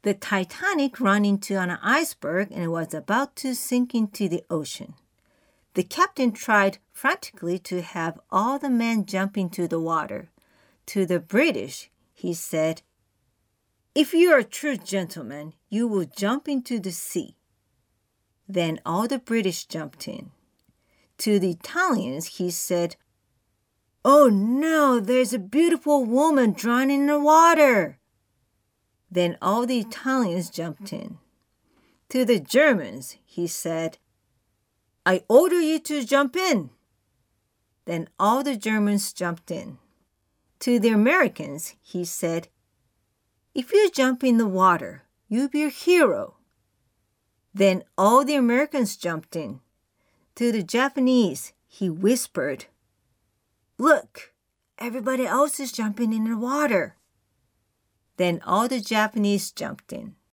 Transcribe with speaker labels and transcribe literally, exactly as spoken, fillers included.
Speaker 1: The Titanic ran into an iceberg and was about to sink into the ocean. The captain tried frantically to have all the men jump into the water. To the British, he said, "If you are a true gentleman, you will jump into the sea." Then all the British jumped in. To the Italians, he said, "Oh no, there's a beautiful woman drowning in the water." Then all the Italians jumped in. To the Germans, he said, "I order you to jump in." Then all the Germans jumped in. To the Americans, he said, "If you jump in the water, you'll be a hero." Then all the Americans jumped in. To the Japanese, he whispered, "Look, everybody else is jumping in the water." Then all the Japanese jumped in.